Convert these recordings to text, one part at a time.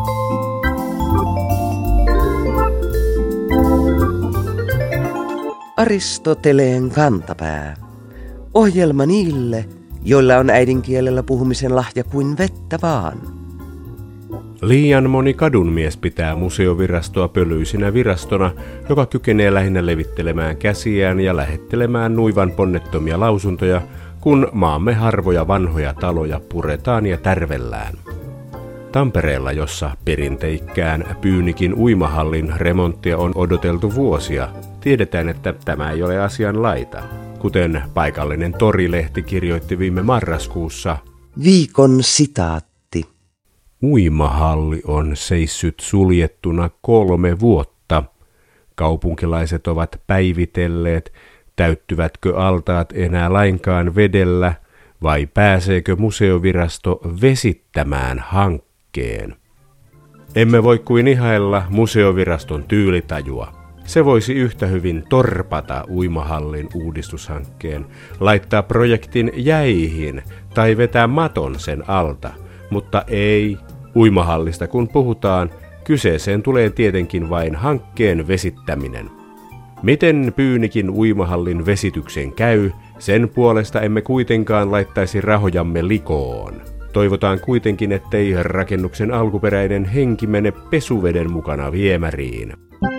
Aristoteleen kantapää. Ohjelma niille, joilla on äidinkielellä puhumisen lahja kuin vettä vaan. Liian moni kadunmies pitää museovirastoa pölyisinä virastona, joka kykenee lähinnä levittelemään käsiään ja lähettelemään nuivan ponnettomia lausuntoja, kun maamme harvoja vanhoja taloja puretaan ja tärvellään. Tampereella, jossa perinteikkään Pyynikin uimahallin remonttia on odoteltu vuosia, tiedetään, että tämä ei ole asian laita. Kuten paikallinen Torilehti kirjoitti viime marraskuussa, viikon sitaatti. Uimahalli on seissyt suljettuna 3 vuotta. Kaupunkilaiset ovat päivitelleet, täyttyvätkö altaat enää lainkaan vedellä vai pääseekö museovirasto vesittämään hankkeen. Emme voi kuin ihailla museoviraston tyylitajua. Se voisi yhtä hyvin torpata uimahallin uudistushankkeen, laittaa projektin jäihin tai vetää maton sen alta, mutta ei. Uimahallista kun puhutaan, kyseeseen tulee tietenkin vain hankkeen vesittäminen. Miten Pyynikin uimahallin vesityksen käy, sen puolesta emme kuitenkaan laittaisi rahojamme likoon. Toivotaan kuitenkin, ettei rakennuksen alkuperäinen henki mene pesuveden mukana viemäriin.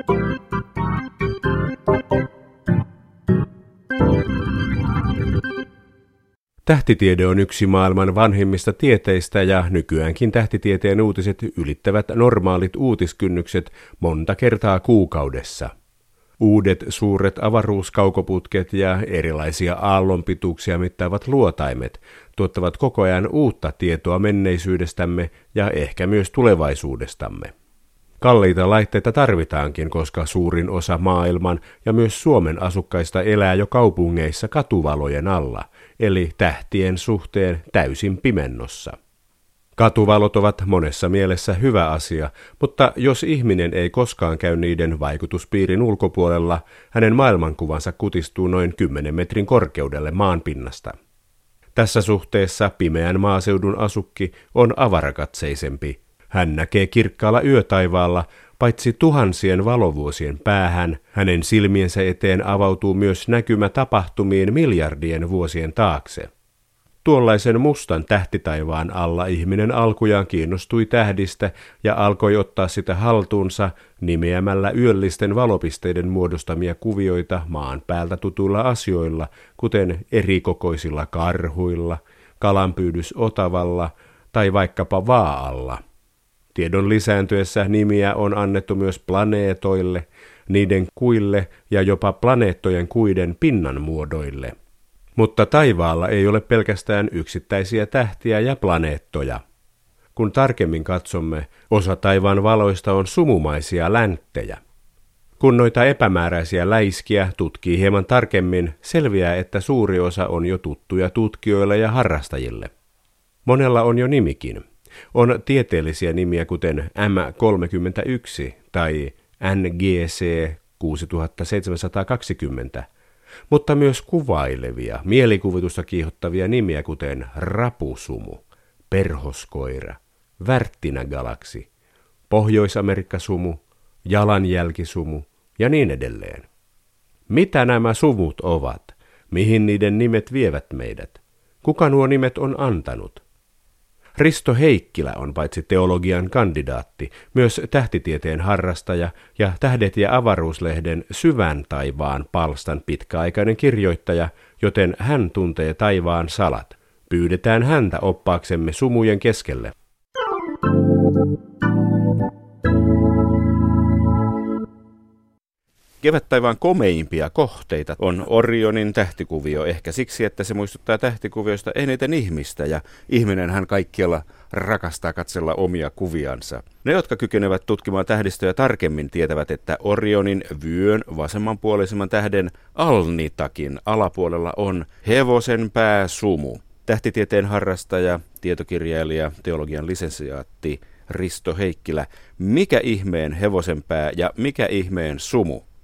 Tähtitiede on yksi maailman vanhimmista tieteistä ja nykyäänkin tähtitieteen uutiset ylittävät normaalit uutiskynnykset monta kertaa kuukaudessa. Uudet suuret avaruuskaukoputket ja erilaisia aallonpituuksia mittaavat luotaimet tuottavat koko ajan uutta tietoa menneisyydestämme ja ehkä myös tulevaisuudestamme. Kalliita laitteita tarvitaankin, koska suurin osa maailman ja myös Suomen asukkaista elää jo kaupungeissa katuvalojen alla, eli tähtien suhteen täysin pimennossa. Katuvalot ovat monessa mielessä hyvä asia, mutta jos ihminen ei koskaan käy niiden vaikutuspiirin ulkopuolella, hänen maailmankuvansa kutistuu noin 10 metrin korkeudelle maanpinnasta. Tässä suhteessa pimeän maaseudun asukki on avarakatseisempi. Hän näkee kirkkaalla yötaivaalla, paitsi tuhansien valovuosien päähän, hänen silmiensä eteen avautuu myös näkymä tapahtumiin miljardien vuosien taakse. Tuollaisen mustan tähtitaivaan alla ihminen alkujaan kiinnostui tähdistä ja alkoi ottaa sitä haltuunsa nimeämällä yöllisten valopisteiden muodostamia kuvioita maan päältä tutuilla asioilla, kuten erikokoisilla karhuilla, kalanpyydysotavalla tai vaikkapa vaa'alla. Tiedon lisääntyessä nimiä on annettu myös planeetoille, niiden kuille ja jopa planeettojen kuiden pinnan muodoille. Mutta taivaalla ei ole pelkästään yksittäisiä tähtiä ja planeettoja. Kun tarkemmin katsomme, osa taivaan valoista on sumumaisia länttejä. Kun noita epämääräisiä läiskiä tutkii hieman tarkemmin, selviää, että suuri osa on jo tuttuja tutkijoille ja harrastajille. Monella on jo nimikin. On tieteellisiä nimiä kuten M31 tai NGC 6720, mutta myös kuvailevia, mielikuvitusta kiihottavia nimiä kuten rapusumu, perhoskoira, värttinägalaksi, Pohjois-Amerikkasumu, jalanjälkisumu ja niin edelleen. Mitä nämä sumut ovat? Mihin niiden nimet vievät meidät? Kuka nuo nimet on antanut? Risto Heikkilä on paitsi teologian kandidaatti, myös tähtitieteen harrastaja ja Tähdet ja avaruuslehden Syvän taivaan palstan pitkäaikainen kirjoittaja, joten hän tuntee taivaan salat. Pyydetään häntä oppaaksemme sumujen keskelle. Kevättaivaan komeimpia kohteita on Orionin tähtikuvio, ehkä siksi, että se muistuttaa tähtikuvioista eniten ihmistä, ja ihminenhän kaikkialla rakastaa katsella omia kuviansa. Ne, jotka kykenevät tutkimaan tähdistöjä tarkemmin, tietävät, että Orionin vyön vasemmanpuolisemman tähden Alnitakin alapuolella on hevosenpääsumu. Tähtitieteen harrastaja, tietokirjailija, teologian lisensiaatti Risto Heikkilä. Mikä ihmeen hevosenpää ja mikä ihmeen sumu?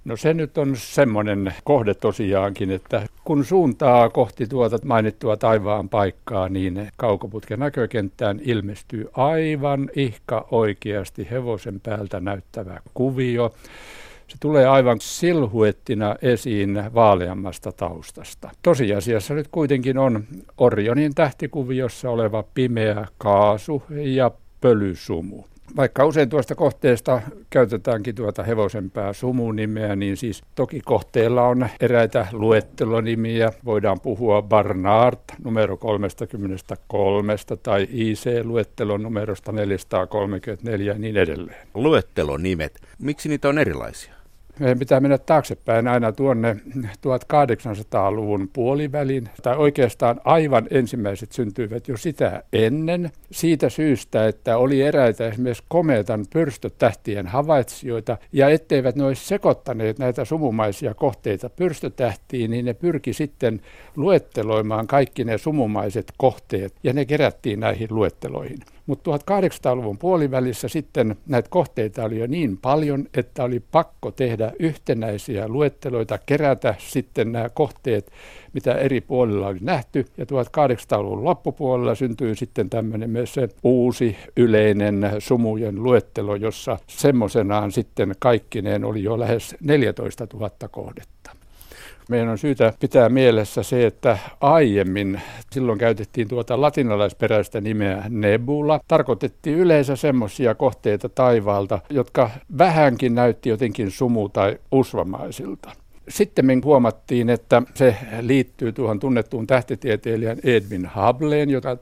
No se nyt on semmoinen kohde tosiaankin, että kun suuntaa kohti tuota mainittua taivaan paikkaa, niin kaukoputken näkökenttään ilmestyy aivan ihka oikeasti hevosen päältä näyttävä kuvio. Se tulee aivan silhuettina esiin vaaleammasta taustasta. Tosiasiassa nyt kuitenkin on Orionin tähtikuviossa oleva pimeä kaasu ja pölysumu. Vaikka usein tuosta kohteesta käytetäänkin tuota hevosenpää sumunimeä, niin siis toki kohteella on eräitä luettelonimiä. Voidaan puhua Barnard numero 33 tai IC-luettelon numerosta 434 ja niin edelleen. Luettelonimet, miksi niitä on erilaisia? Meidän pitää mennä taaksepäin aina tuonne 1800-luvun puolivälin, tai oikeastaan aivan ensimmäiset syntyivät jo sitä ennen, siitä syystä, että oli eräitä esimerkiksi komeetan pyrstötähtien havaitsijoita, ja etteivät ne olisi sekoittaneet näitä sumumaisia kohteita pyrstötähtiin, niin ne pyrki sitten luetteloimaan kaikki ne sumumaiset kohteet, ja ne kerättiin näihin luetteloihin. Mutta 1800-luvun puolivälissä sitten näitä kohteita oli jo niin paljon, että oli pakko tehdä yhtenäisiä luetteloita, kerätä sitten nämä kohteet, mitä eri puolilla oli nähty. Ja 1800-luvun loppupuolella syntyi sitten tämmöinen myös se uusi yleinen sumujen luettelo, jossa semmoisenaan sitten kaikkineen oli jo lähes 14 000 kohdetta. Meidän on syytä pitää mielessä se, että aiemmin silloin käytettiin tuota latinalaisperäistä nimeä nebula. Tarkoitettiin yleensä semmoisia kohteita taivaalta, jotka vähänkin näytti jotenkin sumu- tai usvamaisilta. Sitten me huomattiin, että se liittyy tuohon tunnettuun tähtitieteilijän Edwin Hubbleen, joka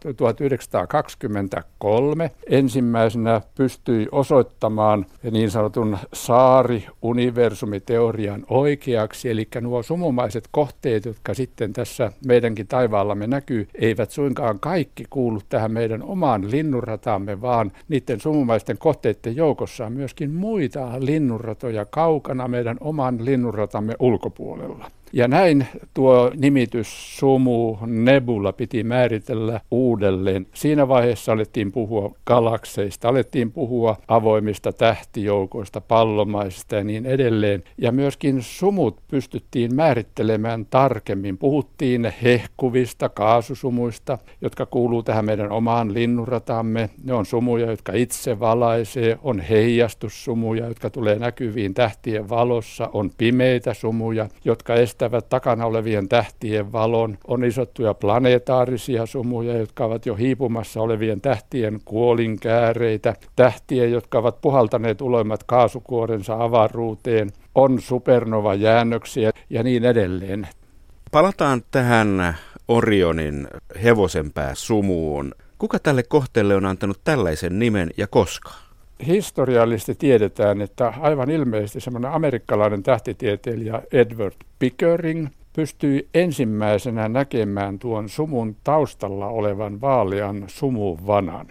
1923 ensimmäisenä pystyi osoittamaan niin sanotun saari-universumiteorian oikeaksi. Eli nuo sumumaiset kohteet, jotka sitten tässä meidänkin taivaallamme näkyy, eivät suinkaan kaikki kuulu tähän meidän omaan linnunrataamme, vaan niiden sumumaisten kohteiden joukossa on myöskin muita linnunratoja kaukana meidän oman linnunratamme ulkopuolella. Ja näin tuo nimitys sumu nebula piti määritellä uudelleen. Siinä vaiheessa alettiin puhua galakseista, alettiin puhua avoimista tähtijoukoista, pallomaisista ja niin edelleen. Ja myöskin sumut pystyttiin määrittelemään tarkemmin. Puhuttiin hehkuvista kaasusumuista, jotka kuuluu tähän meidän omaan linnunratamme. Ne on sumuja, jotka itse valaisee, on heijastussumuja, jotka tulee näkyviin tähtien valossa, on pimeitä sumuja, jotka estävät takana olevien tähtien valon. On isottuja planetaarisia sumuja, jotka ovat jo hiipumassa olevien tähtien kuolinkääreitä. Tähtiä, jotka ovat puhaltaneet uloimmat kaasukuorensa avaruuteen. On supernova-jäännöksiä ja niin edelleen. Palataan tähän Orionin hevosenpää sumuun. Kuka tälle kohteelle on antanut tällaisen nimen ja koska? Historiallisesti tiedetään, että aivan ilmeisesti semmoinen amerikkalainen tähtitieteilijä Edward Pickering pystyi ensimmäisenä näkemään tuon sumun taustalla olevan vaalean sumuvanan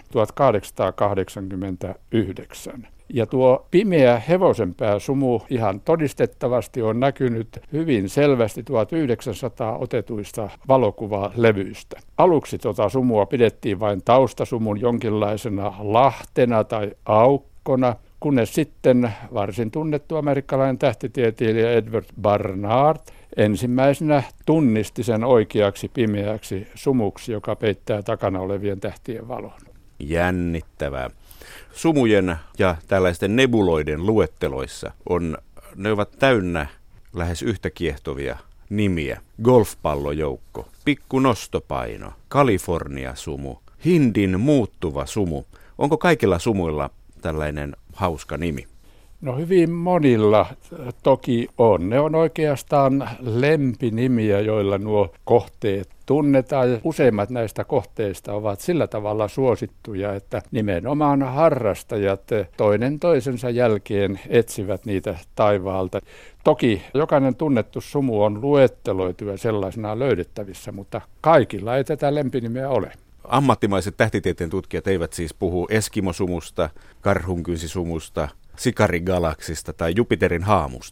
1889. Ja tuo pimeä hevosenpääsumu ihan todistettavasti on näkynyt hyvin selvästi 1900 otetuista valokuvalevyistä. Aluksi tuota sumua pidettiin vain taustasumun jonkinlaisena lahtena tai aukkona, kunnes sitten varsin tunnettu amerikkalainen tähtitieteilijä Edward Barnard ensimmäisenä tunnisti sen oikeaksi pimeäksi sumuksi, joka peittää takana olevien tähtien valon. Jännittävää. Sumujen ja tällaisten nebuloiden luetteloissa ne ovat täynnä lähes yhtä kiehtovia nimiä. Golfpallojoukko, pikku nostopaino, Kalifornia-sumu, Hindin muuttuva sumu. Onko kaikilla sumuilla tällainen hauska nimi? No hyvin monilla toki on. Ne on oikeastaan lempinimiä, joilla nuo kohteet tunnetaan. Useimmat näistä kohteista ovat sillä tavalla suosittuja, että nimenomaan harrastajat toinen toisensa jälkeen etsivät niitä taivaalta. Toki jokainen tunnettu sumu on luetteloitu ja sellaisena löydettävissä, mutta kaikilla ei tätä lempinimeä ole. Ammattimaiset tähtitieteen tutkijat eivät siis puhu eskimosumusta, karhunkynsisumusta, sikarigalaksista tai Jupiterin haamusta.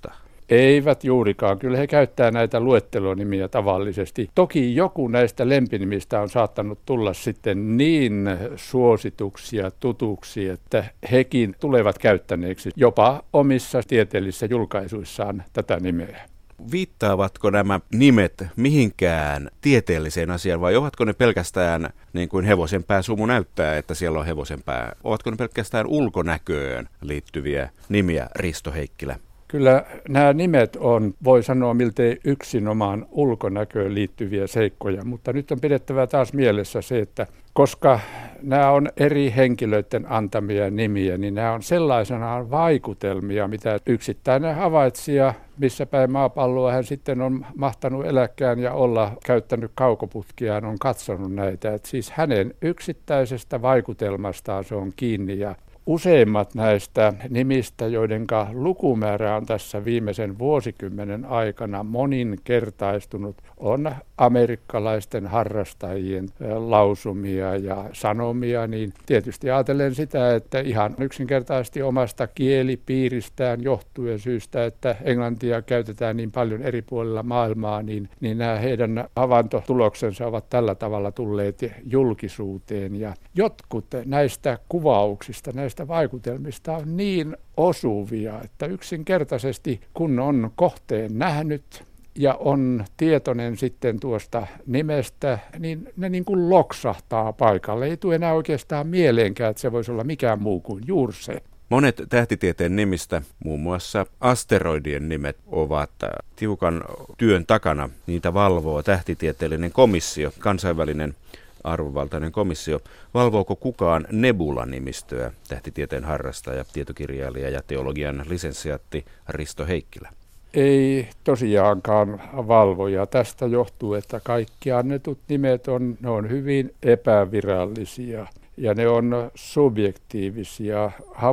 Eivät juurikaan. Kyllä he käyttää näitä luettelonimiä tavallisesti. Toki joku näistä lempinimistä on saattanut tulla sitten niin suosituksia, tutuksi, että hekin tulevat käyttäneeksi jopa omissa tieteellisissä julkaisuissaan tätä nimeä. Viittaavatko nämä nimet mihinkään tieteelliseen asiaan vai ovatko ne pelkästään, niin kuin hevosenpääsumu näyttää, että siellä on hevosenpää, ovatko ne pelkästään ulkonäköön liittyviä nimiä, Risto Heikkilä? Kyllä nämä nimet on, voi sanoa, miltei yksinomaan ulkonäköön liittyviä seikkoja, mutta nyt on pidettävä taas mielessä se, että koska nämä on eri henkilöiden antamia nimiä, niin nämä on sellaisenaan vaikutelmia, mitä yksittäinen havaitsija, missä päin maapalloa hän sitten on mahtanut eläkään ja olla käyttänyt kaukoputkiaan, on katsonut näitä. Että siis hänen yksittäisestä vaikutelmastaan se on kiinni ja useimmat näistä nimistä, joidenka lukumäärä on tässä viimeisen vuosikymmenen aikana moninkertaistunut, on amerikkalaisten harrastajien lausumia ja sanomia, niin tietysti ajatellen sitä, että ihan yksinkertaisesti omasta kielipiiristään johtuen syystä, että englantia käytetään niin paljon eri puolilla maailmaa, niin nämä heidän havaintotuloksensa ovat tällä tavalla tulleet julkisuuteen. Ja jotkut näistä kuvauksista, näistä vaikutelmista on niin osuvia, että yksinkertaisesti kun on kohteen nähnyt ja on tietoinen sitten tuosta nimestä, niin ne niin kuin loksahtaa paikalle. Ei tule enää oikeastaan mieleenkään, että se voisi olla mikään muu kuin juuri se. Monet tähtitieteen nimistä, muun muassa asteroidien nimet, ovat tiukan työn takana. Niitä valvoo tähtitieteellinen komissio, kansainvälinen arvovaltainen komissio. Valvooko kukaan Nebula-nimistöä, tähtitieteen harrastaja, tietokirjailija ja teologian lisensiaatti Risto Heikkilä? Ei tosiaankaan valvoja. Tästä johtuu, että kaikki annetut nimet ne on hyvin epävirallisia ja ne on subjektiivisia,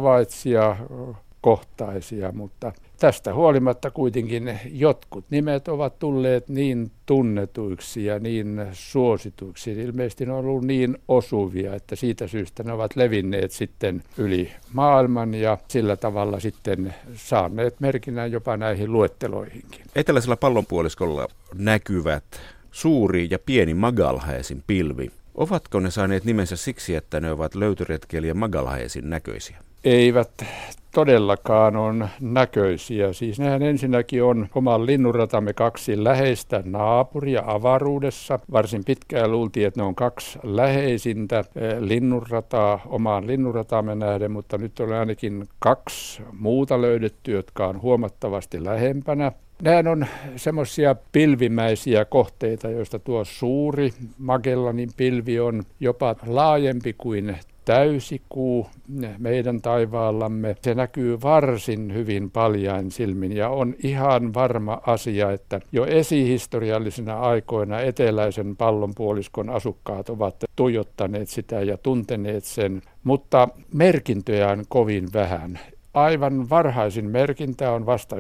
havaitsija-kohtaisia, mutta tästä huolimatta kuitenkin jotkut nimet ovat tulleet niin tunnetuiksi ja niin suosituiksi. Ilmeisesti ne on ollut niin osuvia, että siitä syystä ne ovat levinneet sitten yli maailman ja sillä tavalla sitten saaneet merkinnän jopa näihin luetteloihinkin. Eteläisellä pallonpuoliskolla näkyvät suuri ja pieni Magalhaesin pilvi. Ovatko ne saaneet nimensä siksi, että ne ovat löytöretkeilijä Magalhaesin näköisiä? Eivät todellakaan on näköisiä. Siis nehän ensinnäkin on oman linnunratamme kaksi läheistä naapuria avaruudessa. Varsin pitkään luultiin, että ne on kaksi läheisintä linnunrataa omaan linnunrataamme nähden, mutta nyt on ainakin kaksi muuta löydetty, jotka on huomattavasti lähempänä. Nämä on semmoisia pilvimäisiä kohteita, joista tuo suuri Magellanin pilvi on jopa laajempi kuin täysikuu meidän taivaallamme. Se näkyy varsin hyvin paljain silmin ja on ihan varma asia, että jo esihistoriallisina aikoina eteläisen pallonpuoliskon asukkaat ovat tuijottaneet sitä ja tunteneet sen, mutta merkintöjä on kovin vähän. Aivan varhaisin merkintä on vasta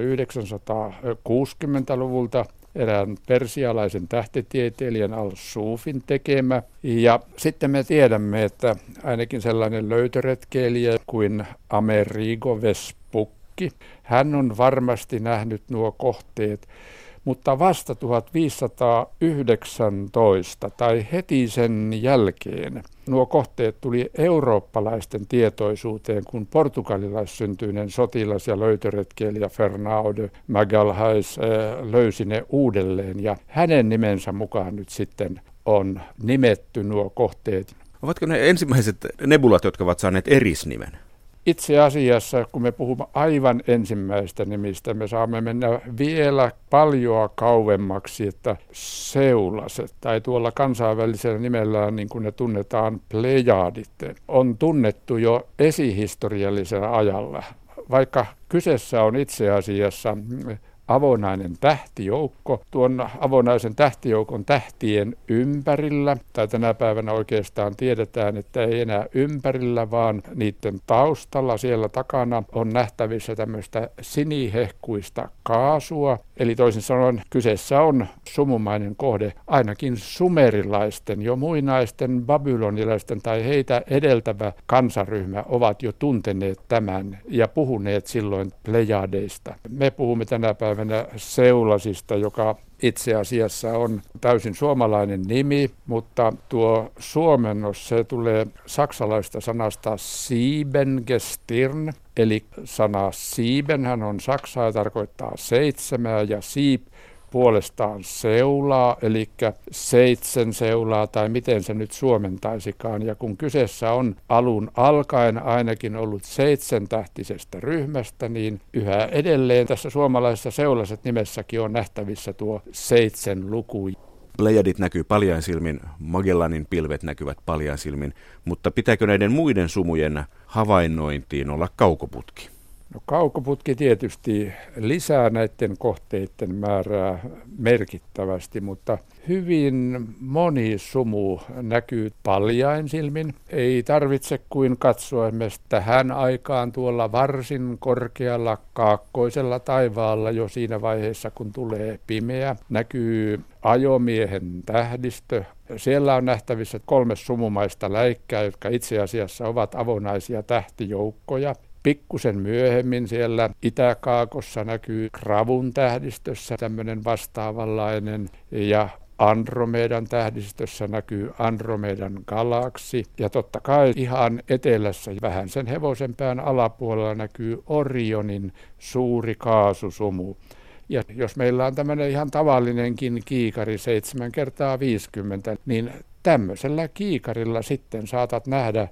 960-luvulta erään persialaisen tähtitieteilijän Al-Sufin tekemä. Ja sitten me tiedämme, että ainakin sellainen löytöretkeilijä kuin Amerigo Vespucci, hän on varmasti nähnyt nuo kohteet, mutta vasta 1519 tai heti sen jälkeen nuo kohteet tuli eurooppalaisten tietoisuuteen, kun portugalilaissyntyinen sotilas- ja löytöretkeilijä Fernão de Magalhães löysi ne uudelleen ja hänen nimensä mukaan nyt sitten on nimetty nuo kohteet. Ovatko ne ensimmäiset nebulat, jotka ovat saaneet erisnimen? Itse asiassa, kun me puhumme aivan ensimmäistä nimistä, me saamme mennä vielä paljon kauemmaksi, että seulaset, tai tuolla kansainvälisellä nimellään, niin kuin ne tunnetaan, plejaadit, on tunnettu jo esihistoriallisella ajalla. Vaikka kyseessä on itse asiassa avonainen tähtijoukko. Tuon avonaisen tähtijoukon tähtien ympärillä, tai tänä päivänä oikeastaan tiedetään, että ei enää ympärillä, vaan niiden taustalla siellä takana on nähtävissä tämmöistä sinihehkuista kaasua, Eli toisin sanoen kyseessä on sumumainen kohde. Ainakin sumerilaisten, jo muinaisten babylonilaisten tai heitä edeltävä kansaryhmä ovat jo tunteneet tämän ja puhuneet silloin plejadeista. Me puhumme tänä päivänä Seulasista, joka itse asiassa on täysin suomalainen nimi, mutta tuo suomennos, se tulee saksalaista sanasta Siebengestirn, eli sana Siebenhän on saksaa ja tarkoittaa 7 ja siip puolestaan seulaa, eli 7 seulaa tai miten se nyt suomentaisikaan. Ja kun kyseessä on alun alkaen ainakin ollut 7-tähtisestä ryhmästä, niin yhä edelleen tässä suomalaisessa Seulaset nimessäkin on nähtävissä tuo 7 luku. Plejadit näkyy paljain silmin, Magellanin pilvet näkyvät paljain silmin, mutta pitääkö näiden muiden sumujen havainnointiin olla kaukoputki? No, kaukoputki tietysti lisää näiden kohteiden määrää merkittävästi, mutta hyvin moni sumu näkyy paljain silmin. Ei tarvitse kuin katsoa esimerkiksi tähän aikaan tuolla varsin korkealla kaakkoisella taivaalla jo siinä vaiheessa, kun tulee pimeä. Näkyy ajomiehen tähdistö. Siellä on nähtävissä 3 sumumaista läikkää, jotka itse asiassa ovat avonaisia tähtijoukkoja. Pikkusen myöhemmin siellä Itäkaakossa näkyy Gravun tähdistössä tämmöinen vastaavanlainen ja Andromedan tähdistössä näkyy Andromedan galaksi. Ja totta kai ihan etelässä vähän sen hevosenpään alapuolella näkyy Orionin suuri kaasusumu. Ja jos meillä on tämmöinen ihan tavallinenkin kiikari 7x50, niin tämmöisellä kiikarilla sitten saatat nähdä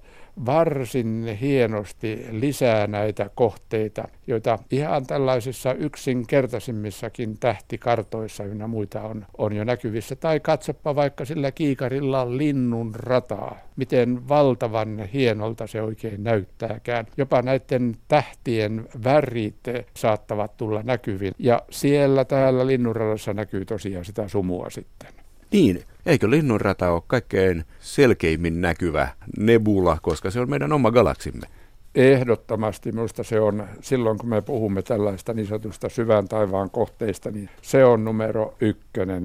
varsin hienosti lisää näitä kohteita, joita ihan tällaisissa yksinkertaisimmissakin tähtikartoissa ynnä muita on jo näkyvissä. Tai katsoppa vaikka sillä kiikarilla linnun rataa, miten valtavan hienolta se oikein näyttääkään. Jopa näiden tähtien värit saattavat tulla näkyviin ja siellä täällä linnunradassa näkyy tosiaan sitä sumua sitten. Niin, eikö linnunrata ole kaikkein selkeimmin näkyvä nebula, koska se on meidän oma galaksimme? Ehdottomasti minusta se on, silloin kun me puhumme tällaista niin sanotusta syvän taivaan kohteista, niin se on numero 1.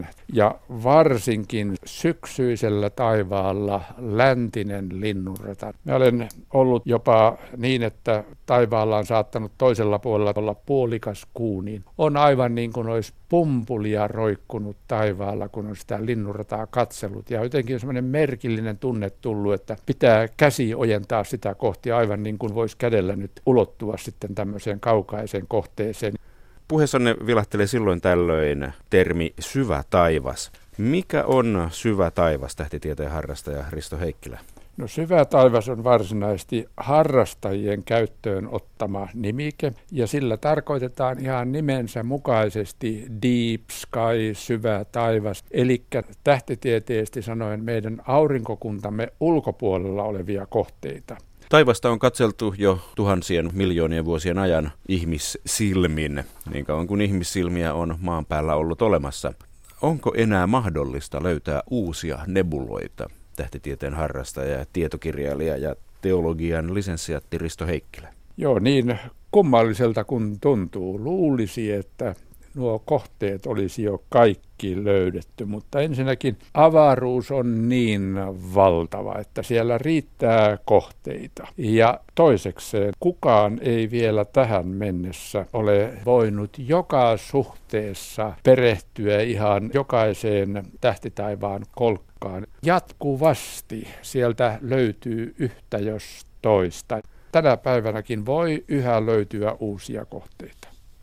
Ja varsinkin syksyisellä taivaalla läntinen linnunrata. Mä olen ollut jopa niin, että taivaalla on saattanut toisella puolella olla puolikas kuu, niin on aivan niin kuin olisi pumpulia roikkunut taivaalla, kun on sitä linnunrataa katsellut. Ja jotenkin on semmoinen merkillinen tunne tullut, että pitää käsi ojentaa sitä kohti aivan niin kuin voisi kädellä nyt ulottua sitten tämmöiseen kaukaiseen kohteeseen. Puheessanne vilahtelee silloin tällöin termi syvä taivas. Mikä on syvä taivas, tähtitieteen harrastaja Risto Heikkilä? No, syvä taivas on varsinaisesti harrastajien käyttöön ottama nimike, ja sillä tarkoitetaan ihan nimensä mukaisesti deep sky, syvä taivas, eli tähtitieteellisesti sanoen meidän aurinkokuntamme ulkopuolella olevia kohteita. Taivasta on katseltu jo tuhansien miljoonien vuosien ajan ihmissilmin, niin kauan kuin ihmissilmiä on maan päällä ollut olemassa. Onko enää mahdollista löytää uusia nebuloita? Tähtitieteen harrastaja, tietokirjailija ja teologian lisensiaatti Risto Heikkilä. Joo, niin kummalliselta kun tuntuu. Luulisi, että nuo kohteet olisi jo kaikki löydetty, mutta ensinnäkin avaruus on niin valtava, että siellä riittää kohteita. Ja toisekseen kukaan ei vielä tähän mennessä ole voinut joka suhteessa perehtyä ihan jokaiseen tähtitaivaan kolkkaan. Jatkuvasti sieltä löytyy yhtä jos toista. Tänä päivänäkin voi yhä löytyä uusia kohteita.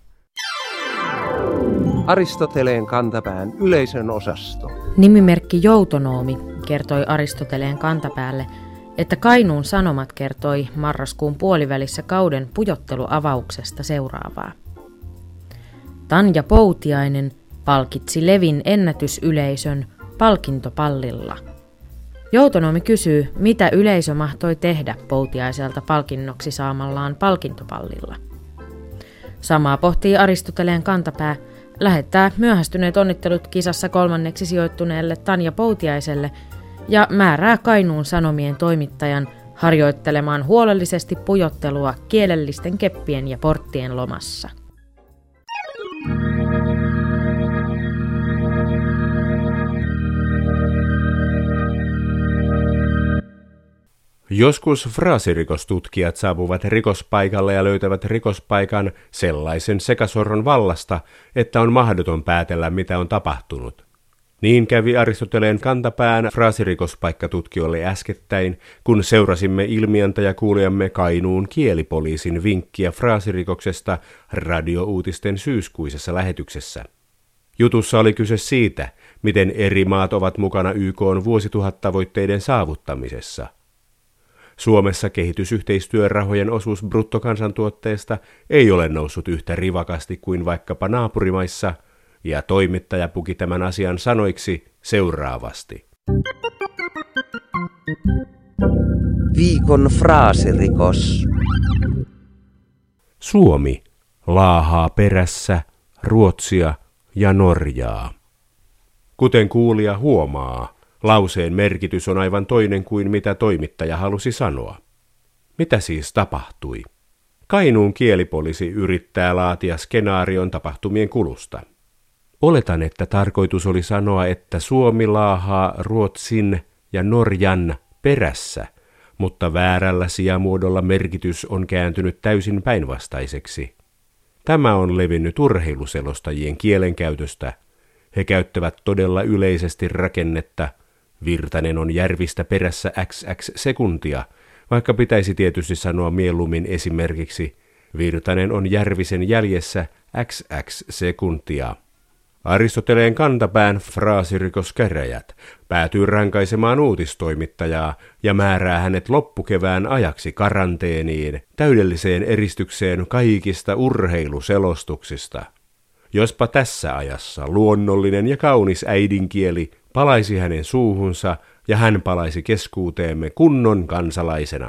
Aristoteleen kantapään yleisön osasto. Nimimerkki Joutonoomi kertoi Aristoteleen kantapäälle, että Kainuun Sanomat kertoi marraskuun puolivälissä kauden pujotteluavauksesta seuraavaa. Tanja Poutiainen palkitsi Levin ennätysyleisön palkintopallilla. Joutonoomi kysyy, mitä yleisö mahtoi tehdä Poutiaiselta palkinnoksi saamallaan palkintopallilla. Samaa pohtii Aristoteleen kantapää, lähettää myöhästyneet onnittelut kisassa 3. sijoittuneelle Tanja Poutiaiselle ja määrää Kainuun Sanomien toimittajan harjoittelemaan huolellisesti pujottelua kielellisten keppien ja porttien lomassa. Joskus fraasirikostutkijat saapuvat rikospaikalle ja löytävät rikospaikan sellaisen sekasorron vallasta, että on mahdoton päätellä, mitä on tapahtunut. Niin kävi Aristoteleen kantapään fraasirikospaikkatutkijoille äskettäin, kun seurasimme ilmiantajakuulijamme Kainuun kielipoliisin vinkkiä fraasirikoksesta radiouutisten syyskuisessa lähetyksessä. Jutussa oli kyse siitä, miten eri maat ovat mukana YK:n vuosituhattavoitteiden saavuttamisessa. Suomessa kehitysyhteistyörahojen osuus bruttokansantuotteesta ei ole noussut yhtä rivakasti kuin vaikkapa naapurimaissa, ja toimittaja puki tämän asian sanoiksi seuraavasti. Viikon fraasirikos. Suomi laahaa perässä Ruotsia ja Norjaa. Kuten kuulija huomaa, lauseen merkitys on aivan toinen kuin mitä toimittaja halusi sanoa. Mitä siis tapahtui? Kainuun kielipoliisi yrittää laatia skenaarion tapahtumien kulusta. Oletan, että tarkoitus oli sanoa, että Suomi laahaa Ruotsin ja Norjan perässä, mutta väärällä sijamuodolla merkitys on kääntynyt täysin päinvastaiseksi. Tämä on levinnyt urheiluselostajien kielenkäytöstä. He käyttävät todella yleisesti rakennetta Virtanen on Järvistä perässä XX sekuntia, vaikka pitäisi tietysti sanoa mieluummin esimerkiksi Virtanen on Järvisen jäljessä XX sekuntia. Aristoteleen kantapään fraasirikoskäräjät päätyy rankaisemaan uutistoimittajaa ja määrää hänet loppukevään ajaksi karanteeniin, täydelliseen eristykseen kaikista urheiluselostuksista. Jospa tässä ajassa luonnollinen ja kaunis äidinkieli palaisi hänen suuhunsa ja hän palaisi keskuuteemme kunnon kansalaisena.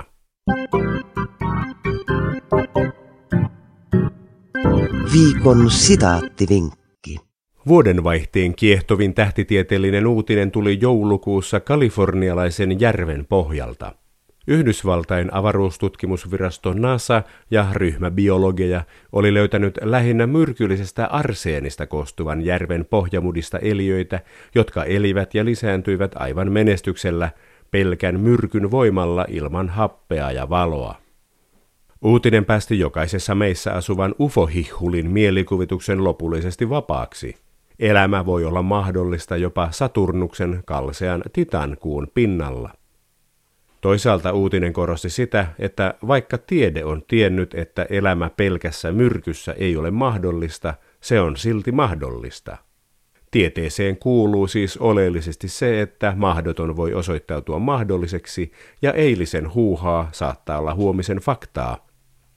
Viikon sitaattivinkki. Vuodenvaihteen kiehtovin tähtitieteellinen uutinen tuli joulukuussa kalifornialaisen järven pohjalta. Yhdysvaltain avaruustutkimusvirasto NASA ja ryhmä biologeja oli löytänyt lähinnä myrkyllisestä arseenista koostuvan järven pohjamudista eliöitä, jotka elivät ja lisääntyivät aivan menestyksellä pelkän myrkyn voimalla ilman happea ja valoa. Uutinen päästi jokaisessa meissä asuvan ufohihhulin mielikuvituksen lopullisesti vapaaksi. Elämä voi olla mahdollista jopa Saturnuksen kalsean Titankuun pinnalla. Toisaalta uutinen korosti sitä, että vaikka tiede on tiennyt, että elämä pelkässä myrkyssä ei ole mahdollista, se on silti mahdollista. Tieteeseen kuuluu siis oleellisesti se, että mahdoton voi osoittautua mahdolliseksi ja eilisen huuhaa saattaa olla huomisen faktaa.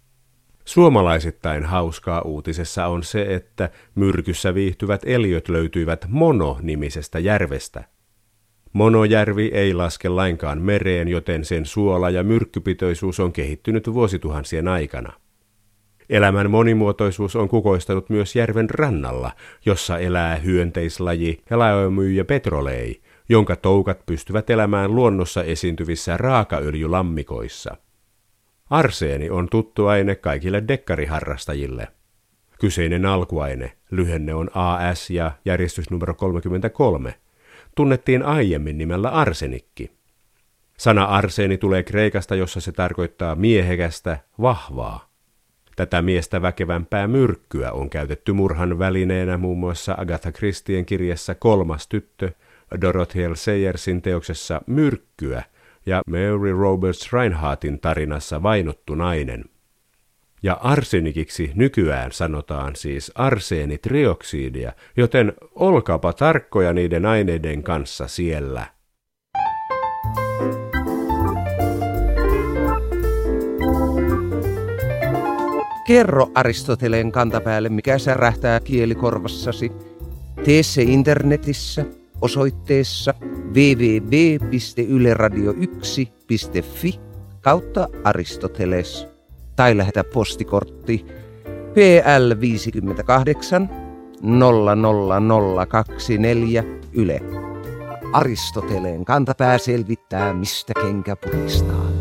Suomalaisittain hauskaa uutisessa on se, että myrkyssä viihtyvät eliöt löytyivät Mono-nimisestä järvestä. Monojärvi ei laske lainkaan mereen, joten sen suola- ja myrkkypitoisuus on kehittynyt vuosituhansien aikana. Elämän monimuotoisuus on kukoistanut myös järven rannalla, jossa elää hyönteislaji Helaeomyia petrolei, jonka toukat pystyvät elämään luonnossa esiintyvissä raakaöljylammikoissa. Arseeni on tuttu aine kaikille dekkariharrastajille. Kyseinen alkuaine, lyhenne on AS ja järjestys numero 33, tunnettiin aiemmin nimellä arsenikki. Sana arseeni tulee kreikasta, jossa se tarkoittaa miehekästä, vahvaa. Tätä miestä väkevämpää myrkkyä on käytetty murhan välineenä muun muassa Agatha Christien kirjassa Kolmas tyttö, Dorothy L. Sayersin teoksessa Myrkkyä ja Mary Roberts Rinehardtin tarinassa Vainottu nainen. Ja arsenikiksi nykyään sanotaan siis arseenitrioksidia, joten olkaapa tarkkoja niiden aineiden kanssa siellä. Kerro Aristoteleen kantapäälle, mikä särähtää kielikorvassasi. Tee se internetissä osoitteessa www.yleradio1.fi/Aristoteles tai lähetä postikortti PL 58 00024 Yle. Aristoteleen kantapää selvittää, mistä kenkä puristaa.